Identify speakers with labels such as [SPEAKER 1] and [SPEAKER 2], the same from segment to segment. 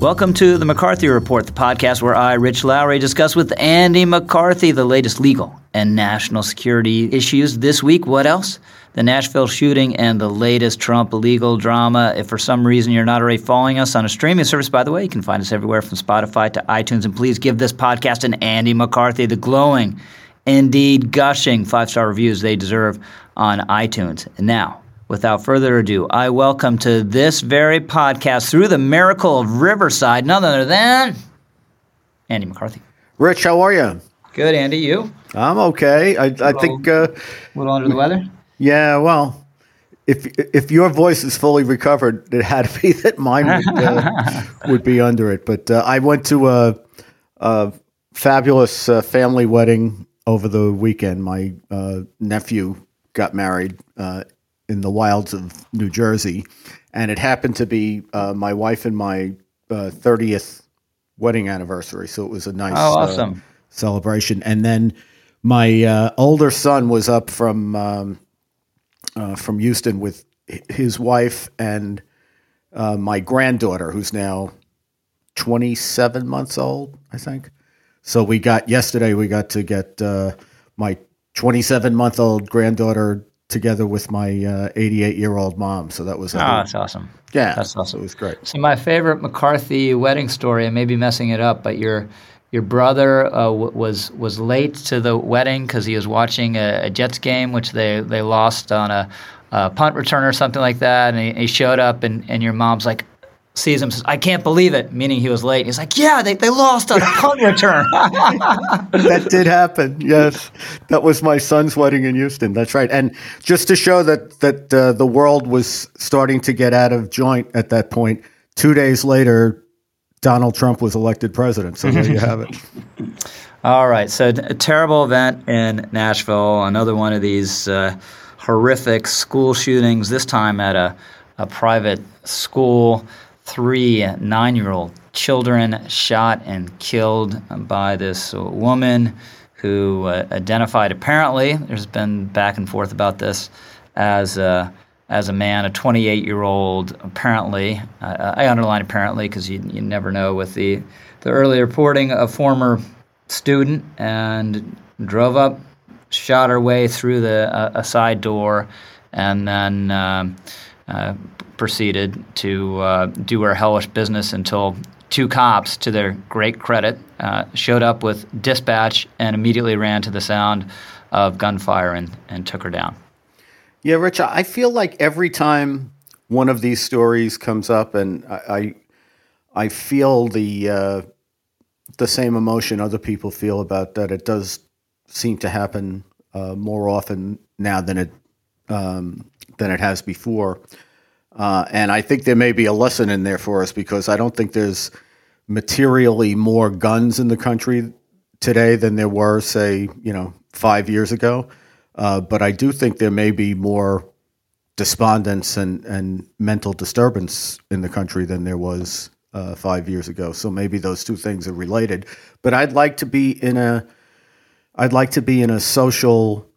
[SPEAKER 1] Welcome to the McCarthy Report, the podcast where I, Rich Lowry, discuss with Andy McCarthy the latest legal and national security issues. This week, what else? The Nashville shooting and the latest Trump legal drama. If for some reason you're not already following us on a streaming service, by the way, you can find us everywhere from Spotify to iTunes. And please give this podcast an Andy McCarthy, the glowing, indeed gushing 5-star reviews they deserve on iTunes. And now, without further ado, I welcome to this very podcast through the miracle of Riverside, none other than Andy McCarthy.
[SPEAKER 2] Rich, how are you?
[SPEAKER 1] Good, Andy. You?
[SPEAKER 2] I'm okay. I think
[SPEAKER 1] a little under the weather.
[SPEAKER 2] Yeah. Well, if your voice is fully recovered, it had to be that mine would be under it. But I went to a fabulous family wedding over the weekend. My nephew got married in the wilds of New Jersey, and it happened to be my wife and my 30th wedding anniversary. So it was a nice
[SPEAKER 1] awesome
[SPEAKER 2] celebration. And then my older son was up from Houston with his wife and my granddaughter, who's now 27 months old, I think. So yesterday we got to get my 27-month-old granddaughter together with my 88-year-old mom. So that was
[SPEAKER 1] that's awesome.
[SPEAKER 2] Yeah,
[SPEAKER 1] that's awesome.
[SPEAKER 2] It was great.
[SPEAKER 1] So my favorite McCarthy wedding story, I may be messing it up, but your brother was late to the wedding because he was watching a Jets game, which they lost on a punt return or something like that, and he showed up, and your mom's like, sees him, says, "I can't believe it," meaning he was late. He's like, "Yeah, they lost on a punt return."
[SPEAKER 2] That did happen. Yes, that was my son's wedding in Houston. That's right. And just to show that the world was starting to get out of joint at that point, 2 days later, Donald Trump was elected president. So there you have it.
[SPEAKER 1] All right. So a terrible event in Nashville. Another one of these horrific school shootings. This time at a private school. 3 9-year-old children shot and killed by this woman who identified, apparently, there's been back and forth about this, as a man, a 28-year-old, apparently. I underline apparently because you never know with the early reporting, a former student, and drove up, shot her way through a side door, and then proceeded to do her hellish business until 2 cops, to their great credit, showed up with dispatch and immediately ran to the sound of gunfire and took her down.
[SPEAKER 2] Yeah, Rich, I feel like every time one of these stories comes up, and I feel the same emotion other people feel about that. It does seem to happen more often now than it has before. And I think there may be a lesson in there for us, because I don't think there's materially more guns in the country today than there were, say, 5 years ago. But I do think there may be more despondence and mental disturbance in the country than there was 5 years ago. So maybe those two things are related. But I'd like to be in a social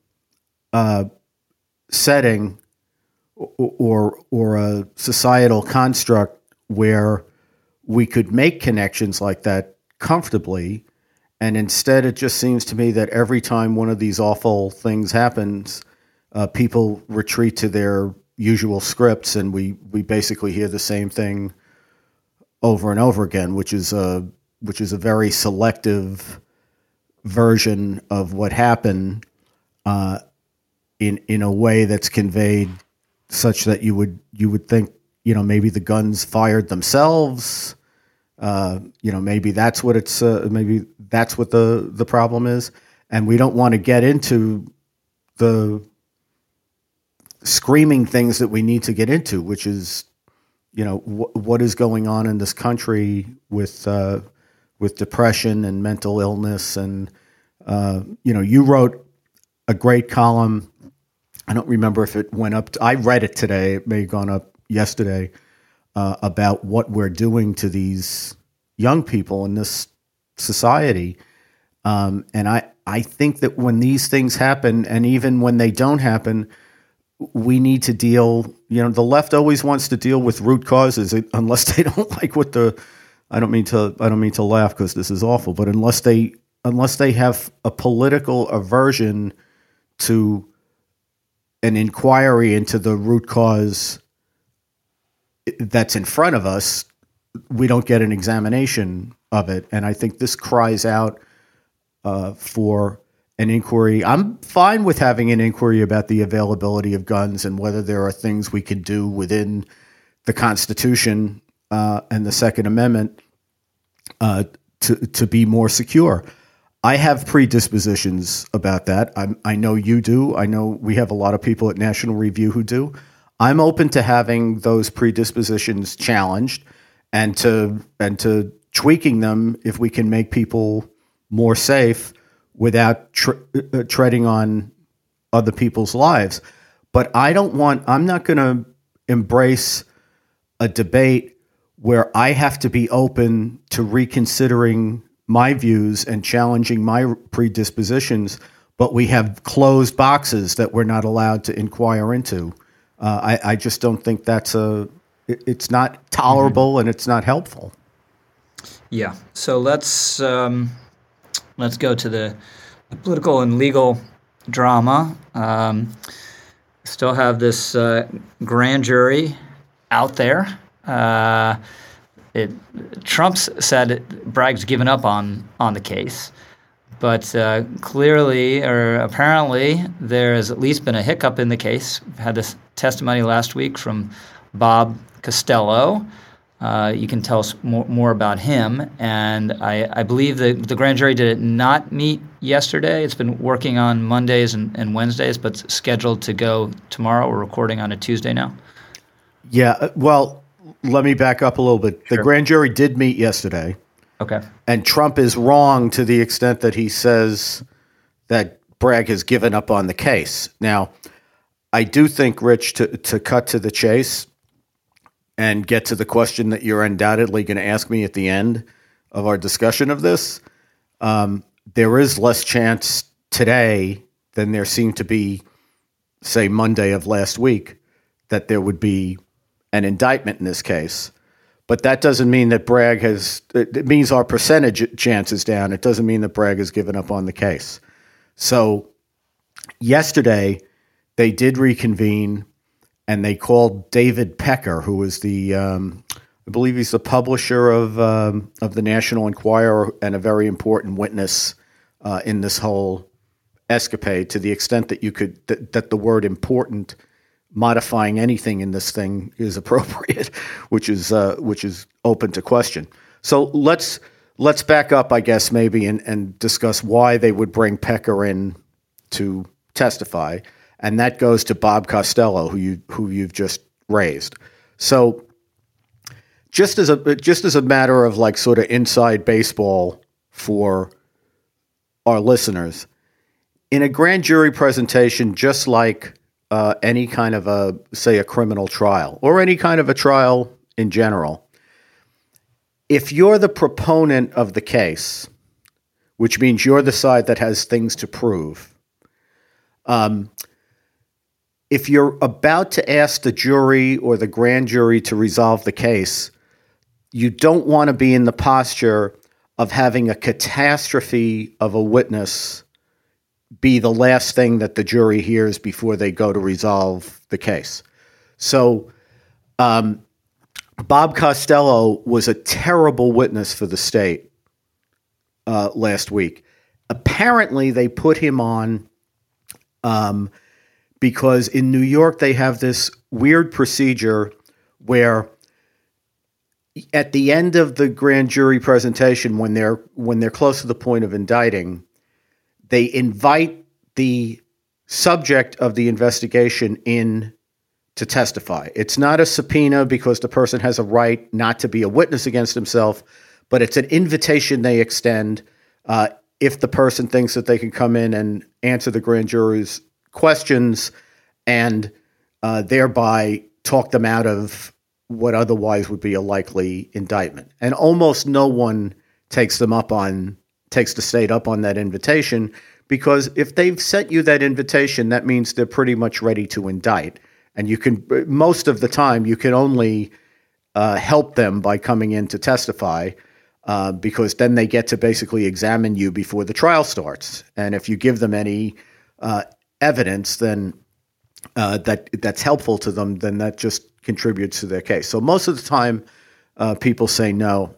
[SPEAKER 2] setting or a societal construct where we could make connections like that comfortably. And instead, it just seems to me that every time one of these awful things happens, people retreat to their usual scripts, and we basically hear the same thing over and over again, which is a very selective version of what happened in a way that's conveyed such that you would think, maybe the guns fired themselves. Maybe that's what maybe that's what the problem is. And we don't want to get into the screaming things that we need to get into, which is, what is going on in this country with depression and mental illness. And, you wrote a great column. I don't remember if it went up. I read it today. It may have gone up yesterday, about what we're doing to these young people in this society. And I think that when these things happen, and even when they don't happen, we need to deal, the left always wants to deal with root causes unless they don't like what the I don't mean to laugh because this is awful, but unless they have a political aversion to an inquiry into the root cause that's in front of us, we don't get an examination of it. And I think this cries out for an inquiry. I'm fine with having an inquiry about the availability of guns and whether there are things we can do within the Constitution and the Second Amendment to be more secure. I have predispositions about that. I know you do. I know we have a lot of people at National Review who do. I'm open to having those predispositions challenged and to tweaking them if we can make people more safe without treading on other people's lives. But I'm not going to embrace a debate where I have to be open to reconsidering my views and challenging my predispositions, but we have closed boxes that we're not allowed to inquire into. I just don't think it's not tolerable and it's not helpful.
[SPEAKER 1] Yeah. So let's go to the political and legal drama. Still have this grand jury out there. Trump's said Bragg's given up on the case, but clearly or apparently there has at least been a hiccup in the case. We've had this testimony last week from Bob Costello. You can tell us more about him. And I believe the grand jury did not meet yesterday. It's been working on Mondays and Wednesdays, but it's scheduled to go tomorrow. We're recording on a Tuesday now.
[SPEAKER 2] Yeah, well, let me back up a little bit.
[SPEAKER 1] Sure.
[SPEAKER 2] The grand jury did meet yesterday.
[SPEAKER 1] Okay.
[SPEAKER 2] And Trump is wrong to the extent that he says that Bragg has given up on the case. Now, I do think, Rich, to cut to the chase and get to the question that you're undoubtedly going to ask me at the end of our discussion of this, there is less chance today than there seemed to be, say, Monday of last week, that there would be an indictment in this case. But that doesn't mean that Bragg it means our percentage chance is down. It doesn't mean that Bragg has given up on the case. So yesterday they did reconvene and they called David Pecker, who is I believe he's the publisher of the National Enquirer and a very important witness in this whole escapade, to the extent that that the word important modifying anything in this thing is appropriate, which is open to question. So let's back up, I guess, maybe and discuss why they would bring Pecker in to testify, and that goes to Bob Costello, who you've just raised. So just as a matter of like sort of inside baseball for our listeners, in a grand jury presentation, just like any kind of a criminal trial or any kind of a trial in general, if you're the proponent of the case, which means you're the side that has things to prove, if you're about to ask the jury or the grand jury to resolve the case, you don't want to be in the posture of having a catastrophe of a witness be the last thing that the jury hears before they go to resolve the case. So Bob Costello was a terrible witness for the state last week. Apparently, they put him on because in New York, they have this weird procedure where at the end of the grand jury presentation, when they're close to the point of indicting, they invite the subject of the investigation in to testify. It's not a subpoena because the person has a right not to be a witness against himself, but it's an invitation they extend if the person thinks that they can come in and answer the grand jury's questions and thereby talk them out of what otherwise would be a likely indictment. And almost no one takes the state up on that invitation, because if they've sent you that invitation, that means they're pretty much ready to indict. And most of the time, you can only help them by coming in to testify, because then they get to basically examine you before the trial starts. And if you give them any evidence, then that's helpful to them, then that just contributes to their case. So most of the time, people say no.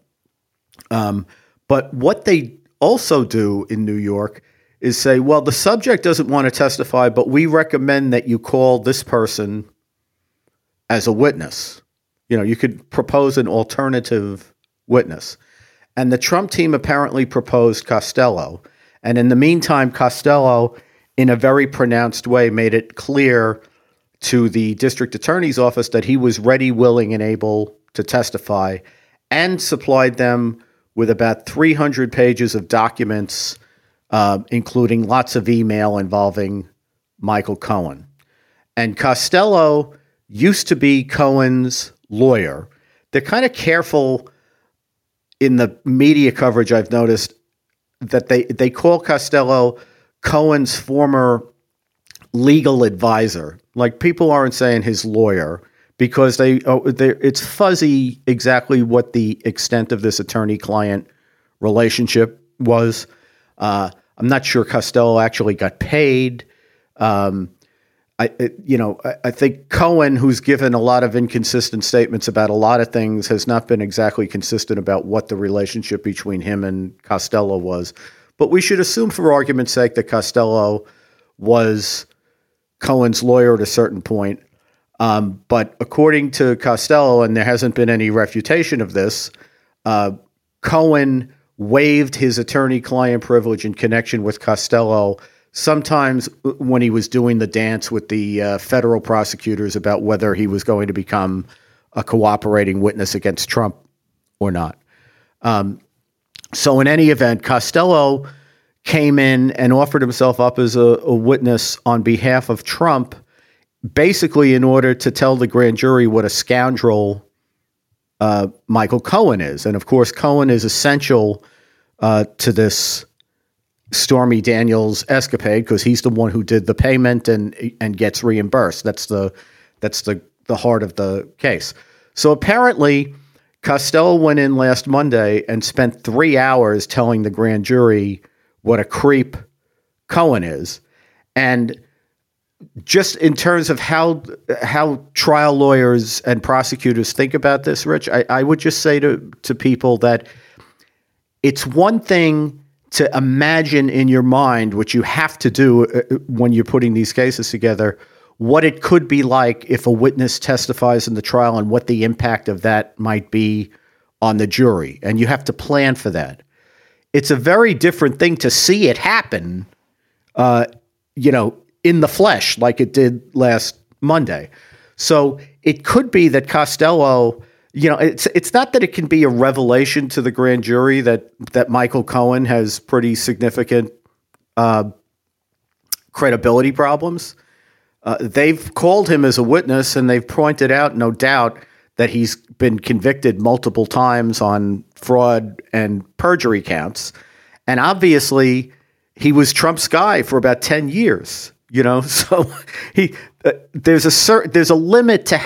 [SPEAKER 2] But what they also do in New York is say, well, the subject doesn't want to testify, but we recommend that you call this person as a witness. You could propose an alternative witness. And the Trump team apparently proposed Costello. And in the meantime, Costello, in a very pronounced way, made it clear to the district attorney's office that he was ready, willing, and able to testify, and supplied them with about 300 pages of documents, including lots of email involving Michael Cohen. And Costello used to be Cohen's lawyer. They're kind of careful in the media coverage, I've noticed, that they call Costello Cohen's former legal advisor. Like, people aren't saying his lawyer, because it's fuzzy exactly what the extent of this attorney-client relationship was. I'm not sure Costello actually got paid. I think Cohen, who's given a lot of inconsistent statements about a lot of things, has not been exactly consistent about what the relationship between him and Costello was. But we should assume, for argument's sake, that Costello was Cohen's lawyer at a certain point. But according to Costello, and there hasn't been any refutation of this, Cohen waived his attorney-client privilege in connection with Costello, sometimes when he was doing the dance with the federal prosecutors about whether he was going to become a cooperating witness against Trump or not. So in any event, Costello came in and offered himself up as a witness on behalf of Trump, basically in order to tell the grand jury what a scoundrel Michael Cohen is. And of course, Cohen is essential to this Stormy Daniels escapade, because he's the one who did the payment and gets reimbursed. That's the heart of the case. So apparently, Costello went in last Monday and spent 3 hours telling the grand jury what a creep Cohen is. And just in terms of how trial lawyers and prosecutors think about this, Rich, I would just say to people that it's one thing to imagine in your mind, which you have to do when you're putting these cases together, what it could be like if a witness testifies in the trial and what the impact of that might be on the jury. And you have to plan for that. It's a very different thing to see it happen, in the flesh, like it did last Monday. So it could be that Costello, it's not that it can be a revelation to the grand jury that Michael Cohen has pretty significant credibility problems. They've called him as a witness, and they've pointed out, no doubt, that he's been convicted multiple times on fraud and perjury counts. And obviously, he was Trump's guy for about 10 years. So there's a limit to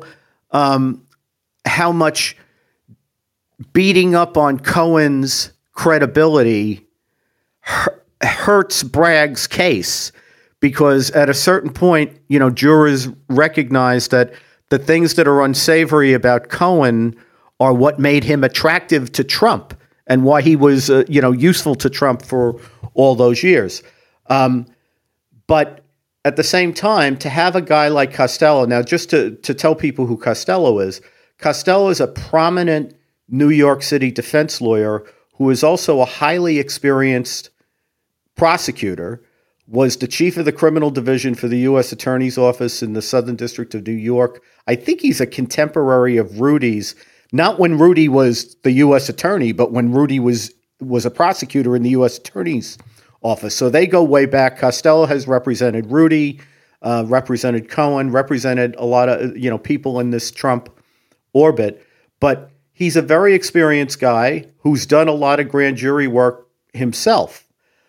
[SPEAKER 2] how much beating up on Cohen's credibility hurts Bragg's case, because at a certain point, jurors recognize that the things that are unsavory about Cohen are what made him attractive to Trump and why he was, useful to Trump for all those years. But at the same time, to have a guy like Costello, now just to tell people who Costello is a prominent New York City defense lawyer who is also a highly experienced prosecutor, was the chief of the criminal division for the U.S. Attorney's Office in the Southern District of New York. I think he's a contemporary of Rudy's, not when Rudy was the U.S. attorney, but when Rudy was a prosecutor in the U.S. Attorney's Office. So they go way back. Costello has represented Rudy, represented Cohen, represented a lot of people in this Trump orbit. But he's a very experienced guy who's done a lot of grand jury work himself.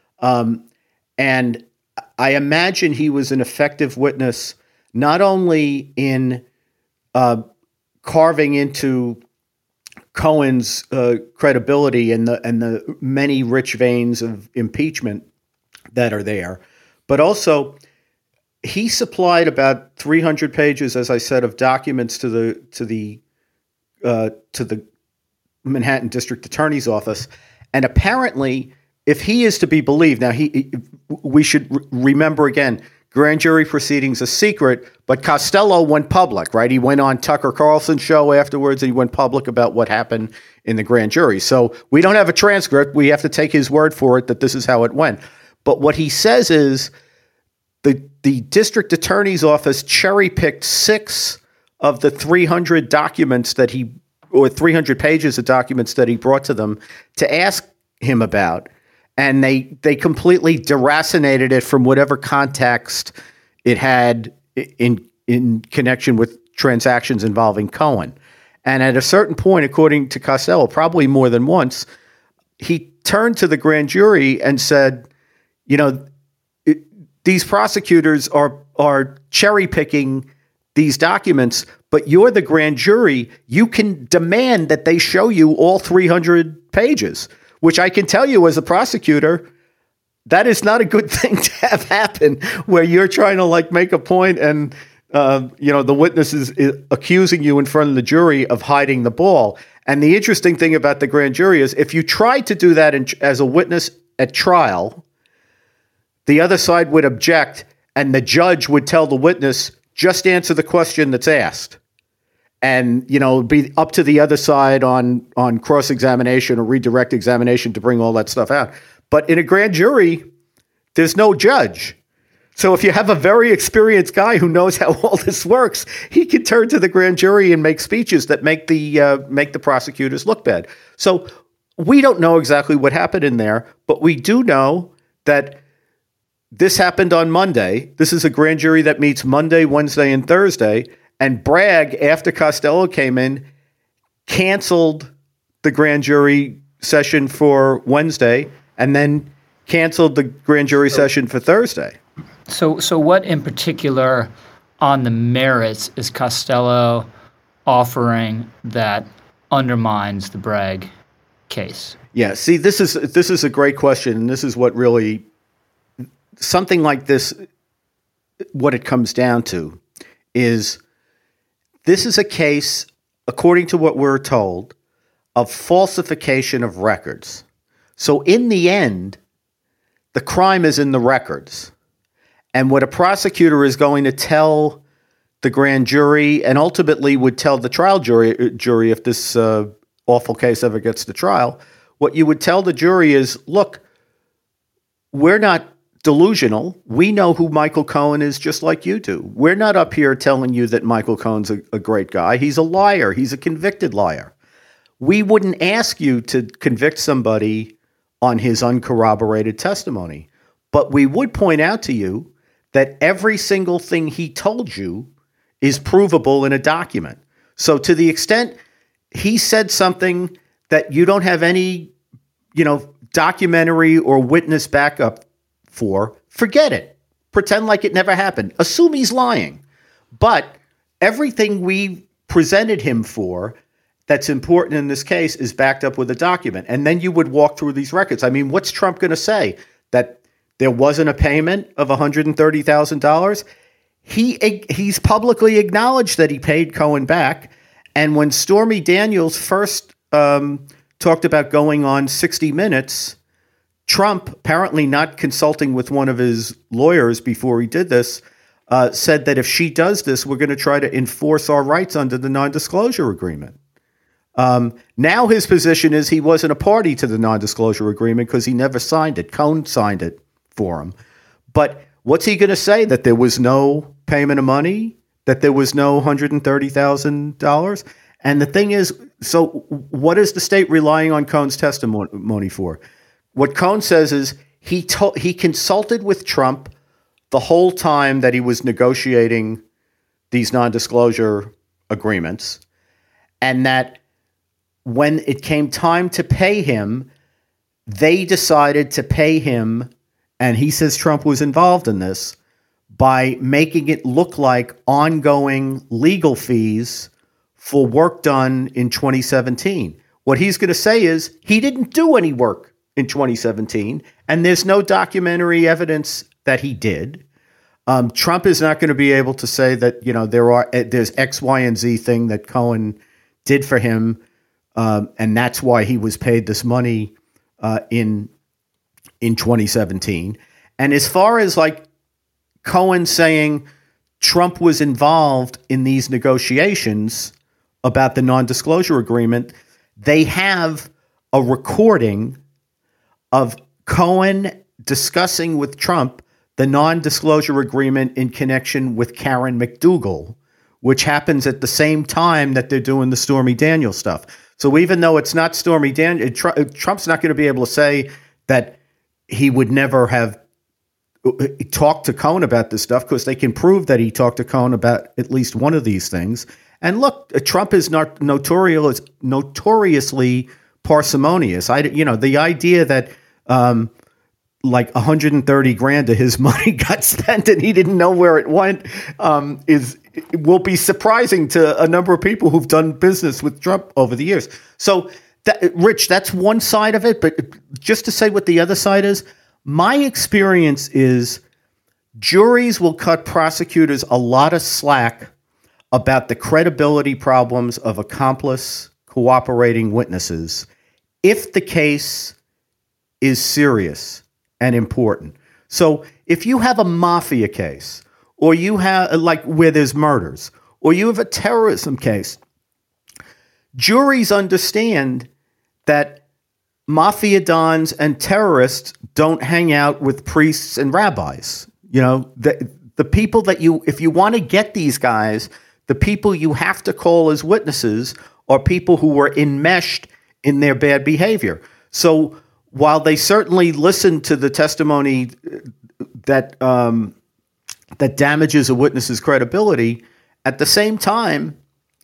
[SPEAKER 2] And I imagine he was an effective witness, not only in carving into Cohen's credibility and the many rich veins of impeachment that are there. But also, he supplied about 300 pages, as I said, of documents to the Manhattan District Attorney's Office, and apparently, if he is to be believed, now we should remember again, grand jury proceedings are secret, but Costello went public, right? He went on Tucker Carlson's show afterwards, and he went public about what happened in the grand jury. So we don't have a transcript. We have to take his word for it that this is how it went. But what he says is the district attorney's office cherry-picked 6 of the 300 documents or 300 pages of documents that he brought to them to ask him about. And they completely deracinated it from whatever context it had in connection with transactions involving Cohen. And at a certain point, according to Costello, probably more than once, he turned to the grand jury and said, these prosecutors are cherry picking these documents, but you're the grand jury. You can demand that they show you all 300 pages. Which I can tell you as a prosecutor, that is not a good thing to have happen where you're trying to make a point and, the witness is accusing you in front of the jury of hiding the ball. And the interesting thing about the grand jury is if you tried to do that as a witness at trial, the other side would object and the judge would tell the witness, just answer the question that's asked. And, be up to the other side on cross-examination or redirect examination to bring all that stuff out. But in a grand jury, there's no judge. So if you have a very experienced guy who knows how all this works, he can turn to the grand jury and make speeches that make the prosecutors look bad. So we don't know exactly what happened in there, but we do know that this happened on Monday. This is a grand jury that meets Monday, Wednesday, and Thursday. And Bragg, after Costello came in, canceled the grand jury session for Wednesday and then canceled the grand jury session for Thursday.
[SPEAKER 1] So what in particular on the merits is Costello offering that undermines the Bragg case?
[SPEAKER 2] Yeah, see, this is a great question, and this is what really something like this, what it comes down to is this is a case, according to what we're told, of falsification of records. So in the end, the crime is in the records. And what a prosecutor is going to tell the grand jury and ultimately would tell the trial jury if this awful case ever gets to trial, what you would tell the jury is, look, we're not delusional. We know who Michael Cohen is just like you do. We're not up here telling you that Michael Cohen's a great guy. He's a liar. He's a convicted liar. We wouldn't ask you to convict somebody on his uncorroborated testimony. But we would point out to you that every single thing he told you is provable in a document. So to the extent he said something that you don't have any, documentary or witness backup for, forget it. Pretend like it never happened. Assume he's lying. But everything we presented him for that's important in this case is backed up with a document. And then you would walk through these records. I mean, what's Trump going to say? That there wasn't a payment of $130,000? He's publicly acknowledged that he paid Cohen back. And when Stormy Daniels first talked about going on 60 Minutes, Trump, apparently not consulting with one of his lawyers before he did this, said that if she does this, we're going to try to enforce our rights under the non-disclosure agreement. Now his position is he wasn't a party to the non-disclosure agreement because he never signed it. Cohen signed it for him. But what's he going to say? That there was no payment of money? That there was no $130,000? And the thing is, so what is the state relying on Cohen's testimony for? What Cohen says is he consulted with Trump the whole time that he was negotiating these non-disclosure agreements, and that when it came time to pay him, they decided to pay him, and he says Trump was involved in this, by making it look like ongoing legal fees for work done in 2017. What he's going to say is he didn't do any work in 2017, and there's no documentary evidence that he did. Trump is not going to be able to say that, there's X, Y, and Z thing that Cohen did for him, and that's why he was paid this money in 2017. And as far as like Cohen saying Trump was involved in these negotiations about the non-disclosure agreement, they have a recording of Cohen discussing with Trump the non-disclosure agreement in connection with Karen McDougal, which happens at the same time that they're doing the Stormy Daniels stuff. So even though it's not Stormy Daniels, Trump's not going to be able to say that he would never have talked to Cohen about this stuff, because they can prove that he talked to Cohen about at least one of these things. And look, Trump is not notoriously parsimonious. The idea that like $130,000 of his money got spent and he didn't know where it went will be surprising to a number of people who've done business with Trump over the years. So, Rich, that's one side of it. But just to say what the other side is, my experience is juries will cut prosecutors a lot of slack about the credibility problems of accomplice cooperating witnesses if the case is serious and important. So if you have a mafia case, or you have like where there's murders, or you have a terrorism case, juries understand that mafia dons and terrorists don't hang out with priests and rabbis. The people that if you want to get these guys, the people you have to call as witnesses are people who were enmeshed in their bad behavior. So while they certainly listen to the testimony that that damages a witness's credibility, at the same time,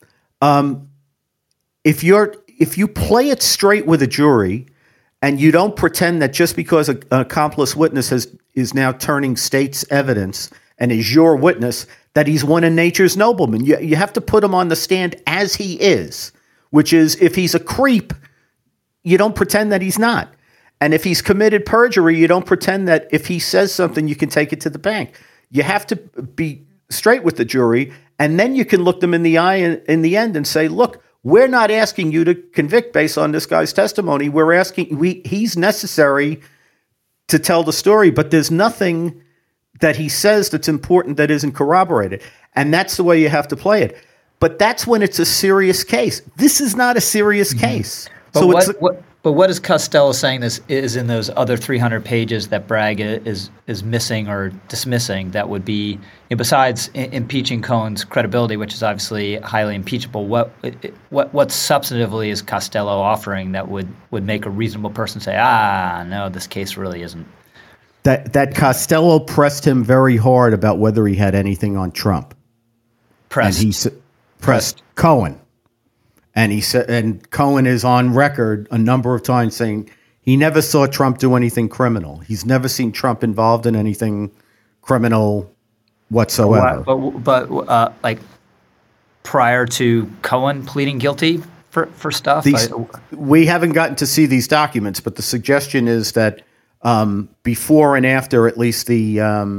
[SPEAKER 2] if you play it straight with a jury and you don't pretend that just because an accomplice witness is now turning state's evidence and is your witness, that he's one of nature's noblemen. You have to put him on the stand as he is, which is, if he's a creep, you don't pretend that he's not. And if he's committed perjury, you don't pretend that if he says something, you can take it to the bank. You have to be straight with the jury, and then you can look them in the eye in the end and say, look, we're not asking you to convict based on this guy's testimony. We're asking, he's necessary to tell the story, but there's nothing that he says that's important that isn't corroborated. And that's the way you have to play it. But that's when it's a serious case. This is not a serious case.
[SPEAKER 1] But so but what is Costello saying is in those other 300 pages that Bragg is missing or dismissing that would be, besides impeaching Cohen's credibility, which is obviously highly impeachable, what substantively is Costello offering that would make a reasonable person say, no, this case really isn't?
[SPEAKER 2] That Costello pressed him very hard about whether he had anything on Trump. Pressed Cohen. And he said, and Cohen is on record a number of times saying he never saw Trump do anything criminal. He's never seen Trump involved in anything criminal whatsoever.
[SPEAKER 1] But like prior to Cohen pleading guilty for stuff?
[SPEAKER 2] We haven't gotten to see these documents, but the suggestion is that before and after at least the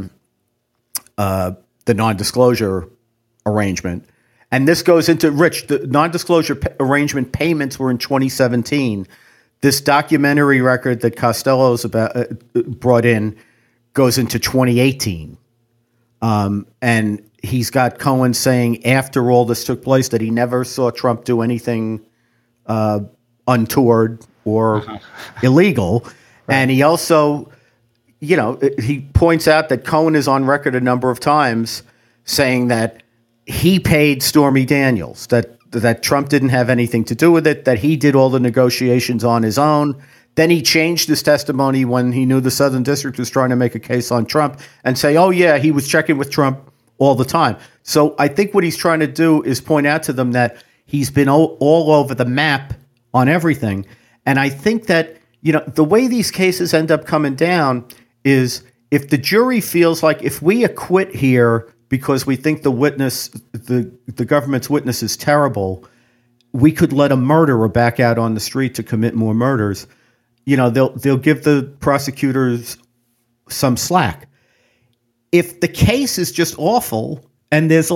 [SPEAKER 2] non-disclosure arrangement. And this goes into, Rich, the non-disclosure arrangement payments were in 2017. This documentary record that Costello's brought in goes into 2018. And he's got Cohen saying after all this took place that he never saw Trump do anything untoward or illegal. Right. And he also, he points out that Cohen is on record a number of times saying that he paid Stormy Daniels, that Trump didn't have anything to do with it, that he did all the negotiations on his own. Then he changed his testimony when he knew the Southern District was trying to make a case on Trump and say, oh, yeah, he was checking with Trump all the time. So I think what he's trying to do is point out to them that he's been all over the map on everything. And I think that, the way these cases end up coming down is if the jury feels like if we acquit here because we think the government's witness is terrible, we could let a murderer back out on the street to commit more murders, they'll give the prosecutors some slack. If the case is just awful and there's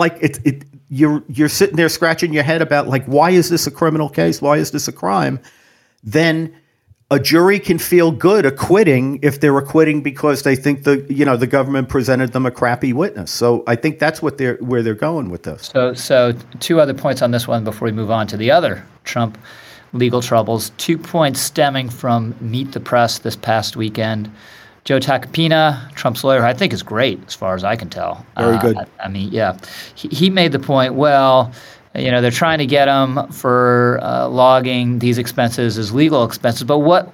[SPEAKER 2] you're sitting there scratching your head about why is this a criminal case? Why is this a crime? Then a jury can feel good acquitting if they're acquitting because they think the government presented them a crappy witness. So I think that's where they're going with this.
[SPEAKER 1] So two other points on this one before we move on to the other Trump legal troubles. 2 points stemming from Meet the Press this past weekend. Joe Tacopina, Trump's lawyer, I think is great as far as I can tell.
[SPEAKER 2] Very good.
[SPEAKER 1] I mean, yeah. He made the point, they're trying to get him for logging these expenses as legal expenses, but what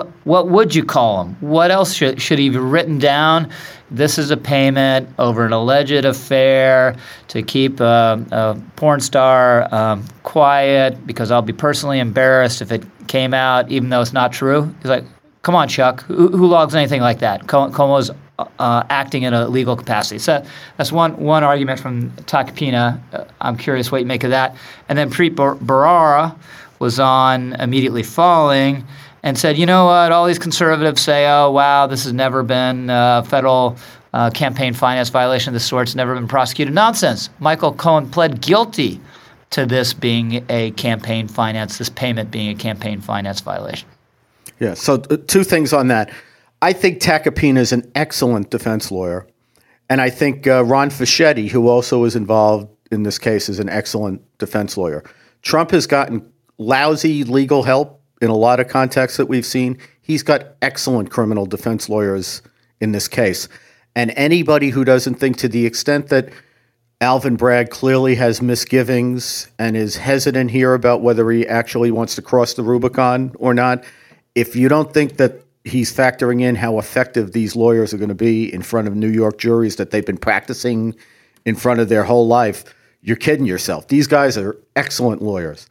[SPEAKER 1] would you call them? What else should he have written down? This is a payment over an alleged affair to keep a porn star quiet because I'll be personally embarrassed if it came out, even though it's not true. He's like, come on, Chuck. Who logs anything like that? Cuomo's acting in a legal capacity. So that's one argument from Tacopina. I'm curious what you make of that. And then Preet Bharara was on Immediately Falling and said, you know what, all these conservatives say, oh, wow, this has never been a federal campaign finance violation of this sort. It's never been prosecuted. Nonsense. Michael Cohen pled guilty to this being a campaign finance, this payment being a campaign finance violation.
[SPEAKER 2] Yeah, so two things on that. I think Tacopina is an excellent defense lawyer. And I think Ron Fischetti, who also is involved in this case, is an excellent defense lawyer. Trump has gotten lousy legal help in a lot of contexts that we've seen. He's got excellent criminal defense lawyers in this case. And anybody who doesn't think to the extent that Alvin Bragg clearly has misgivings and is hesitant here about whether he actually wants to cross the Rubicon or not, if you don't think that he's factoring in how effective these lawyers are going to be in front of New York juries that they've been practicing in front of their whole life, you're kidding yourself. These guys are excellent lawyers.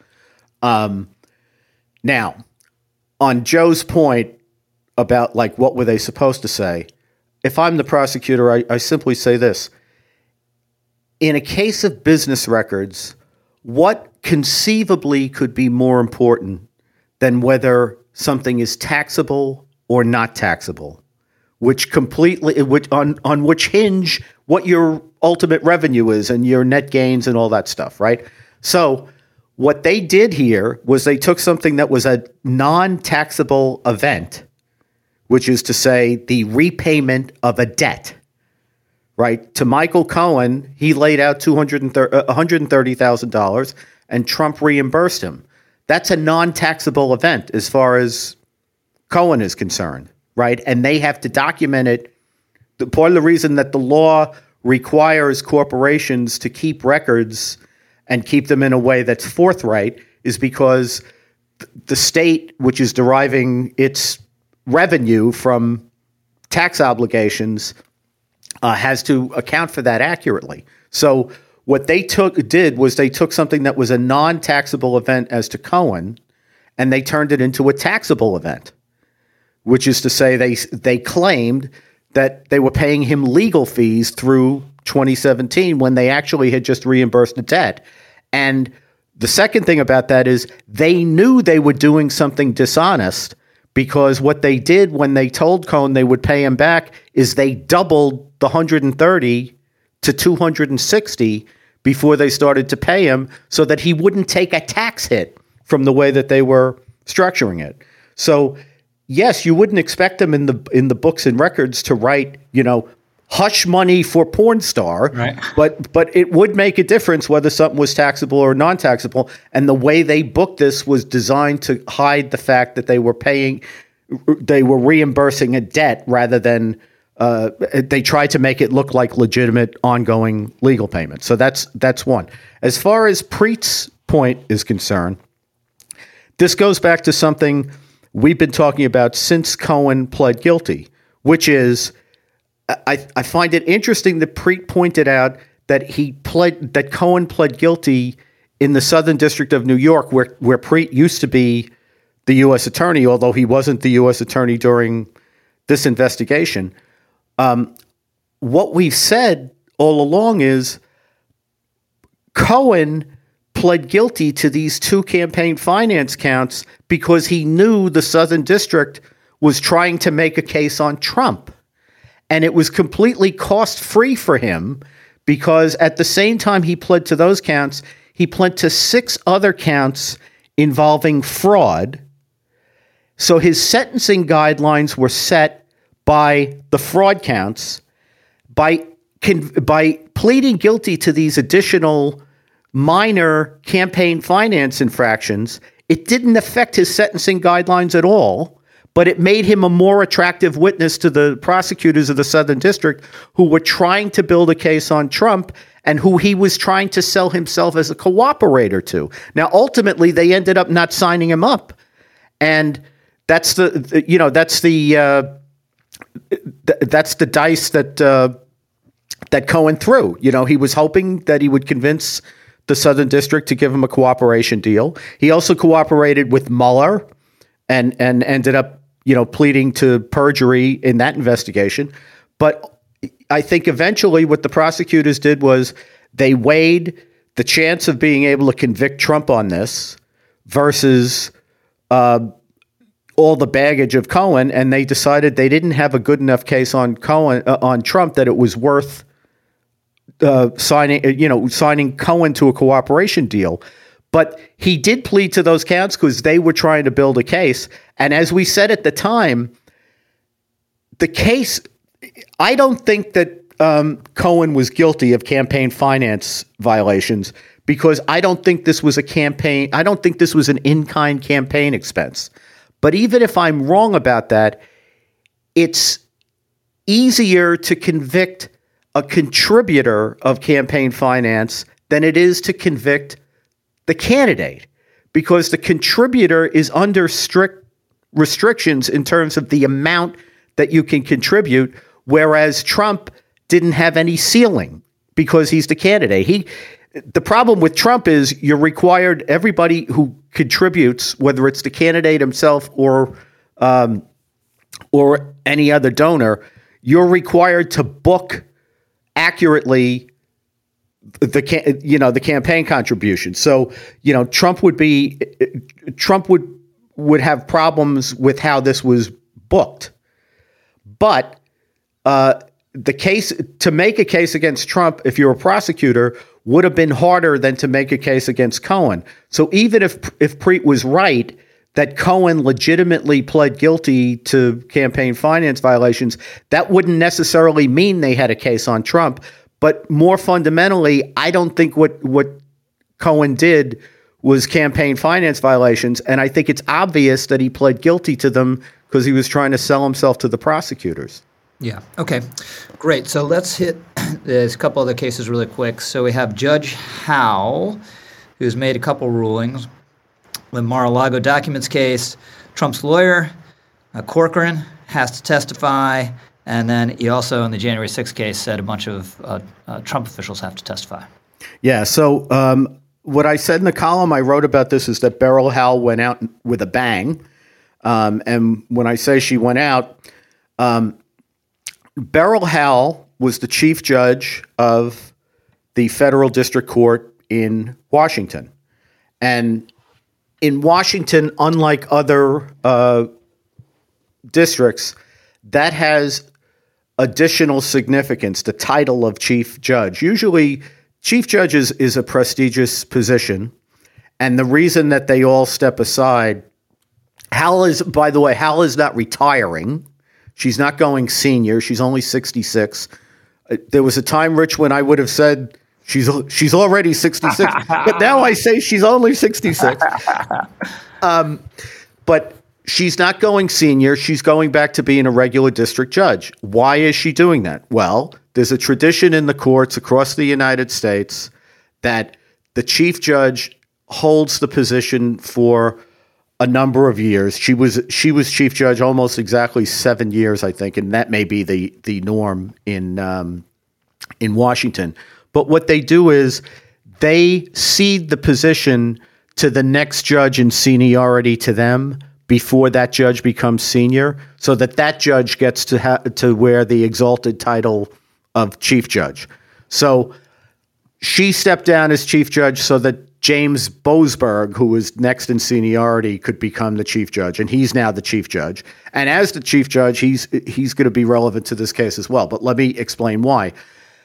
[SPEAKER 2] Now, on Joe's point about what were they supposed to say, if I'm the prosecutor, I simply say this. In a case of business records, what conceivably could be more important than whether something is taxable or not taxable, on which hinge what your ultimate revenue is and your net gains and all that stuff, right? So what they did here was they took something that was a non-taxable event, which is to say the repayment of a debt, right? To Michael Cohen, he laid out $130,000 and Trump reimbursed him. That's a non-taxable event as far as Cohen is concerned, right? And they have to document it. Part of the reason that the law requires corporations to keep records and keep them in a way that's forthright is because the state, which is deriving its revenue from tax obligations, has to account for that accurately. So what they did was they took something that was a non-taxable event as to Cohen, and they turned it into a taxable event, which is to say they claimed that they were paying him legal fees through 2017 when they actually had just reimbursed the debt. And the second thing about that is they knew they were doing something dishonest because what they did when they told Cohen they would pay him back is they doubled the 130 to 260 before they started to pay him so that he wouldn't take a tax hit from the way that they were structuring it. So yes, you wouldn't expect them in the books and records to write, hush money for porn star,
[SPEAKER 1] right.
[SPEAKER 2] but it would make a difference whether something was taxable or non-taxable. And the way they booked this was designed to hide the fact that they were reimbursing a debt rather than they tried to make it look like legitimate ongoing legal payment. So that's one. As far as Preet's point is concerned, this goes back to something we've been talking about since Cohen pled guilty, which is I find it interesting that Preet pointed out that that Cohen pled guilty in the Southern District of New York, where Preet used to be the U.S. attorney, although he wasn't the U.S. attorney during this investigation. What we've said all along is Cohen pled guilty to these 2 campaign finance counts because he knew the Southern District was trying to make a case on Trump. And it was completely cost-free for him because at the same time he pled to those counts, he pled to 6 other counts involving fraud. So his sentencing guidelines were set by the fraud counts. By pleading guilty to these additional minor campaign finance infractions, it didn't affect his sentencing guidelines at all, but it made him a more attractive witness to the prosecutors of the Southern District who were trying to build a case on Trump and who he was trying to sell himself as a cooperator to. Now, ultimately, they ended up not signing him up. And that's the dice that Cohen threw. He was hoping that he would convince the Southern District to give him a cooperation deal. He also cooperated with Mueller and ended up, pleading to perjury in that investigation. But I think eventually what the prosecutors did was they weighed the chance of being able to convict Trump on this versus all the baggage of Cohen, and they decided they didn't have a good enough case on Trump that it was worth signing Cohen to a cooperation deal. But he did plead to those counts because they were trying to build a case. And as we said at the time, the case, I don't think that Cohen was guilty of campaign finance violations because I don't think this was a campaign. I don't think this was an in-kind campaign expense. But even if I'm wrong about that, it's easier to convict a contributor of campaign finance than it is to convict the candidate, because the contributor is under strict restrictions in terms of the amount that you can contribute, whereas Trump didn't have any ceiling because he's the candidate. The problem with Trump is you're required, everybody who contributes, whether it's the candidate himself or any other donor, you're required to book accurately the campaign contribution. So, Trump would have problems with how this was booked. But the case to make a case against Trump, if you're a prosecutor, would have been harder than to make a case against Cohen. So even if Preet was right that Cohen legitimately pled guilty to campaign finance violations, that wouldn't necessarily mean they had a case on Trump. But more fundamentally, I don't think what Cohen did was campaign finance violations. And I think it's obvious that he pled guilty to them because he was trying to sell himself to the prosecutors.
[SPEAKER 1] Yeah. Okay. Great. So let's hit there's a couple other cases really quick. So we have Judge Howe, who's made a couple rulings. The Mar-a-Lago documents case, Trump's lawyer, Corcoran, has to testify. And then he also, in the January 6th case, said a bunch of Trump officials have to testify.
[SPEAKER 2] Yeah. So what I said in the column I wrote about this is that Beryl Howell went out with a bang. And when I say she went out, Beryl Howell was the chief judge of the federal district court in Washington. And in Washington, unlike other districts, that has additional significance, the title of chief judge. Usually, chief judge is a prestigious position. And the reason that they all step aside, Howell is not retiring. She's not going senior. She's only 66. There was a time, Rich, when I would have said she's already 66. But now I say she's only 66. But she's not going senior. She's going back to being a regular district judge. Why is she doing that? Well, there's a tradition in the courts across the United States that the chief judge holds the position for a number of years. She was chief judge almost exactly 7 years, I think, and that may be the norm in Washington. But what they do is they cede the position to the next judge in seniority to them before that judge becomes senior, so that judge gets to wear the exalted title of chief judge. So she stepped down as chief judge so that James Boasberg, who was next in seniority, could become the chief judge, and he's now the chief judge. And as the chief judge, he's going to be relevant to this case as well. But let me explain why.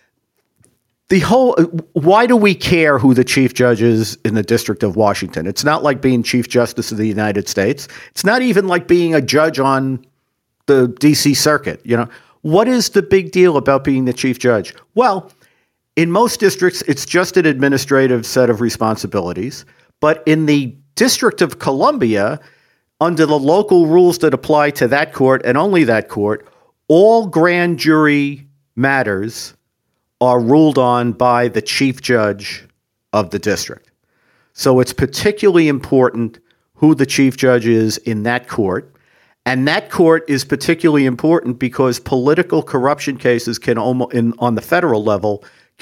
[SPEAKER 2] Why do we care who the chief judge is in the District of Washington? It's not like being Chief Justice of the United States. It's not even like being a judge on the D.C. Circuit. What is the big deal about being the chief judge? Well, in most districts, it's just an administrative set of responsibilities. But in the District of Columbia, under the local rules that apply to that court and only that court, all grand jury matters are ruled on by the chief judge of the district. So it's particularly important who the chief judge is in that court. And that court is particularly important because political corruption cases can on the federal level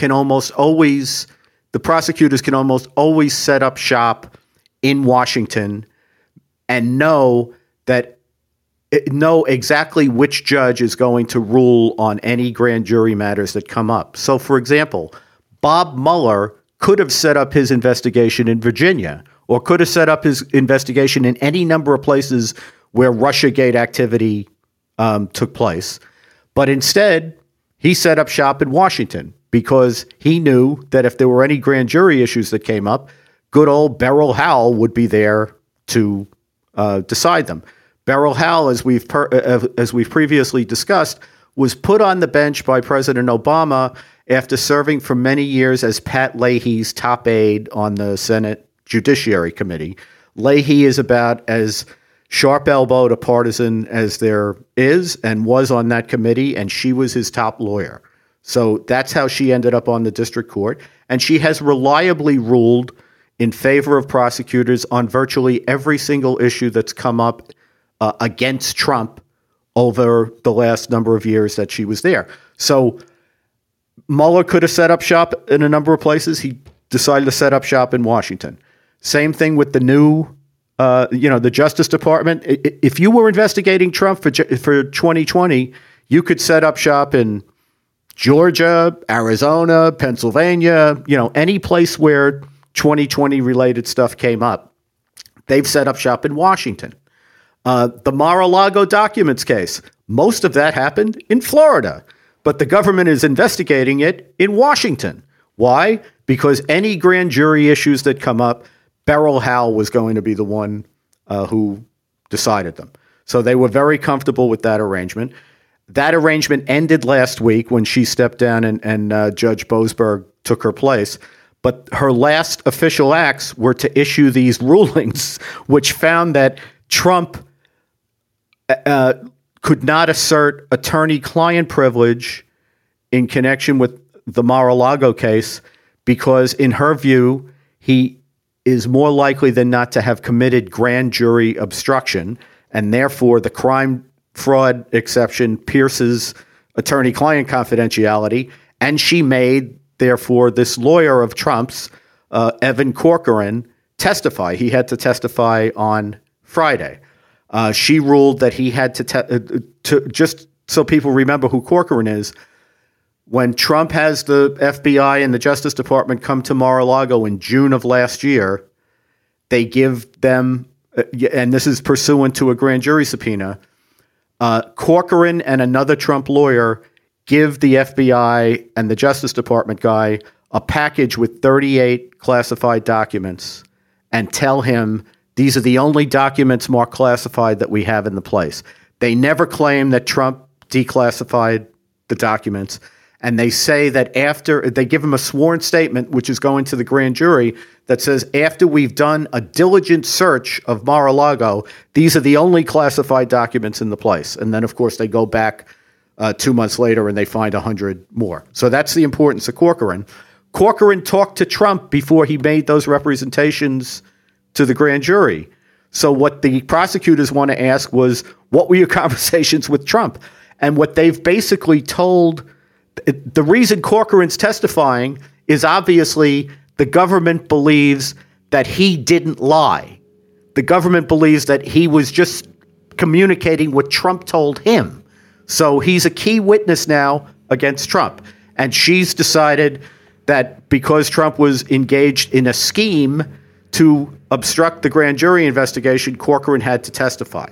[SPEAKER 2] the prosecutors can almost always set up shop in Washington and know exactly which judge is going to rule on any grand jury matters that come up. So, for example, Bob Mueller could have set up his investigation in Virginia or could have set up his investigation in any number of places where Russiagate activity took place. But instead, he set up shop in Washington because he knew that if there were any grand jury issues that came up, good old Beryl Howell would be there to decide them. Beryl Howell, as we've previously discussed, was put on the bench by President Obama after serving for many years as Pat Leahy's top aide on the Senate Judiciary Committee. Leahy is about as sharp-elbowed a partisan as there is and was on that committee, and she was his top lawyer. So that's how she ended up on the district court. And she has reliably ruled in favor of prosecutors on virtually every single issue that's come up against Trump over the last number of years that she was there. So Mueller could have set up shop in a number of places. He decided to set up shop in Washington. Same thing with the new, the Justice Department. If you were investigating Trump for 2020, you could set up shop in Georgia, Arizona, Pennsylvania, any place where 2020 related stuff came up. They've set up shop in Washington. The Mar-a-Lago documents case, most of that happened in Florida, but the government is investigating it in Washington. Why? Because any grand jury issues that come up, Beryl Howell was going to be the one who decided them. So they were very comfortable with that arrangement. That arrangement ended last week when she stepped down and Judge Boasberg took her place. But her last official acts were to issue these rulings, which found that Trump could not assert attorney-client privilege in connection with the Mar-a-Lago case because, in her view, he is more likely than not to have committed grand jury obstruction, and therefore the crime fraud exception pierces attorney-client confidentiality, and she made, therefore, this lawyer of Trump's, Evan Corcoran, testify. He had to testify on Friday. She ruled that he had to just so people remember who Corcoran is, when Trump has the FBI and the Justice Department come to Mar-a-Lago in June of last year, they give them, and this is pursuant to a grand jury subpoena, Corcoran and another Trump lawyer give the FBI and the Justice Department guy a package with 38 classified documents and tell him these are the only documents marked classified that we have in the place. They never claim that Trump declassified the documents. And they say that after they give him a sworn statement, which is going to the grand jury, that says after we've done a diligent search of Mar-a-Lago, these are the only classified documents in the place. And then, of course, they go back 2 months later and they find 100 more. So that's the importance of Corcoran. Corcoran talked to Trump before he made those representations to the grand jury. So what the prosecutors want to ask was, what were your conversations with Trump? And what they've basically told, the reason Corcoran's testifying is obviously the government believes that he didn't lie. The government believes that he was just communicating what Trump told him. So he's a key witness now against Trump. And she's decided that because Trump was engaged in a scheme to obstruct the grand jury investigation, Corcoran had to testify.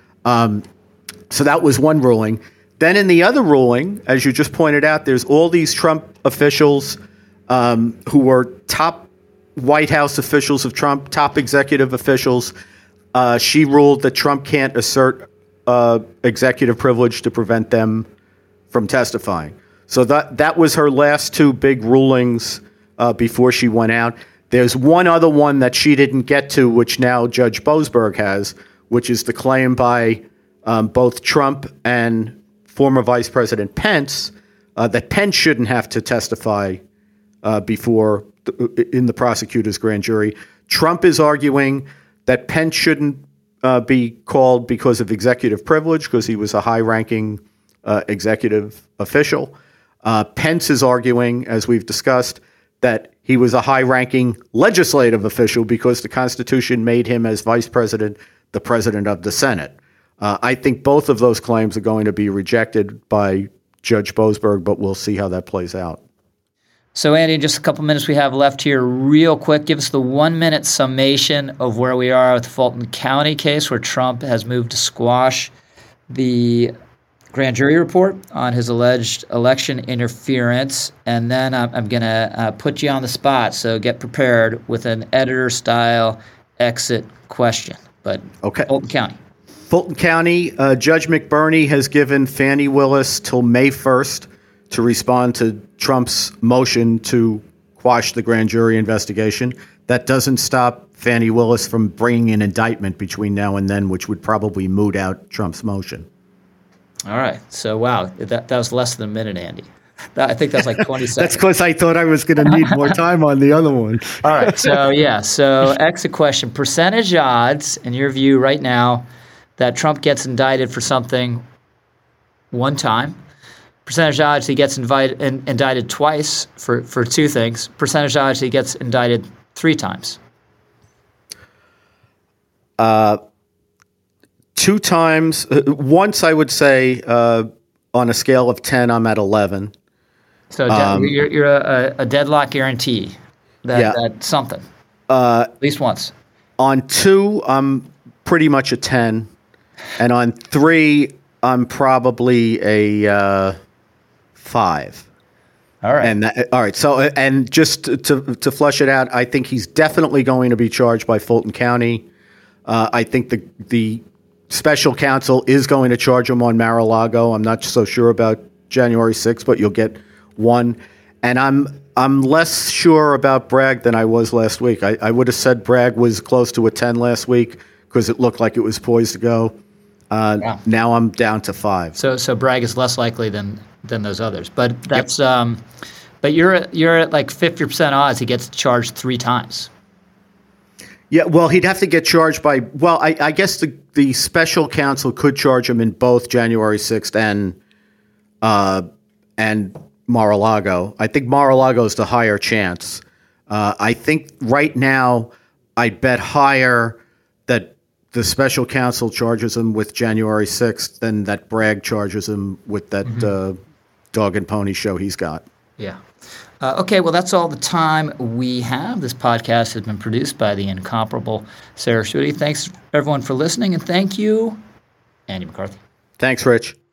[SPEAKER 2] So that was one ruling. Then in the other ruling, as you just pointed out, there's all these Trump officials who were top White House officials of Trump, top executive officials. She ruled that Trump can't assert executive privilege to prevent them from testifying. So that was her last two big rulings before she went out. There's one other one that she didn't get to, which now Judge Boasberg has, which is the claim by both Trump and former Vice President Pence that Pence shouldn't have to testify in the prosecutor's grand jury. Trump is arguing that Pence shouldn't be called because of executive privilege, because he was a high-ranking executive official. Pence is arguing, as we've discussed, that he was a high-ranking legislative official because the Constitution made him, as vice president, the president of the Senate. I think both of those claims are going to be rejected by Judge Boasberg, but we'll see how that plays out.
[SPEAKER 1] So, Andy, in just a couple minutes we have left here, real quick, give us the 1-minute summation of where we are with the Fulton County case, where Trump has moved to squash the grand jury report on his alleged election interference. And then I'm going to put you on the spot, so get prepared with an editor-style exit question. But okay. Fulton County.
[SPEAKER 2] Fulton County, Judge McBurney has given Fani Willis till May 1st to respond to Trump's motion to quash the grand jury investigation. That doesn't stop Fani Willis from bringing an indictment between now and then, which would probably moot out Trump's motion.
[SPEAKER 1] All right. So, wow, that was less than a minute, Andy. I think that's like 20 seconds.
[SPEAKER 2] That's because I thought I was going to need more time on the other one.
[SPEAKER 1] All right. So, exit question. Percentage odds, in your view right now, that Trump gets indicted for something one time. Percentage odds he gets indicted twice for two things. Percentage odds he gets indicted 3 times.
[SPEAKER 2] 2 times. Once, I would say, on a scale of 10, I'm at 11.
[SPEAKER 1] So you're a deadlock guarantee that something, at least once.
[SPEAKER 2] On 2, I'm pretty much a 10. And on 3, I'm probably a 5.
[SPEAKER 1] All right.
[SPEAKER 2] All right. So, and just to flesh it out, I think he's definitely going to be charged by Fulton County. I think the special counsel is going to charge him on Mar-a-Lago. I'm not so sure about January 6th, but you'll get one. And I'm less sure about Bragg than I was last week. I would have said Bragg was close to a 10 last week because it looked like it was poised to go. Now I'm down to 5.
[SPEAKER 1] So Bragg is less likely than those others, but that's but you're at like 50% odds he gets charged 3 times.
[SPEAKER 2] Yeah, well, he'd have to get charged by. Well, I guess the special counsel could charge him in both January 6th and Mar-a-Lago. I think Mar-a-Lago is the higher chance. I think right now I'd bet higher that the special counsel charges him with January 6th than that Bragg charges him with that dog and pony show he's got.
[SPEAKER 1] Yeah. Okay, well, that's all the time we have. This podcast has been produced by the incomparable Sarah Schutte. Thanks, everyone, for listening, and thank you, Andy McCarthy.
[SPEAKER 2] Thanks, Rich.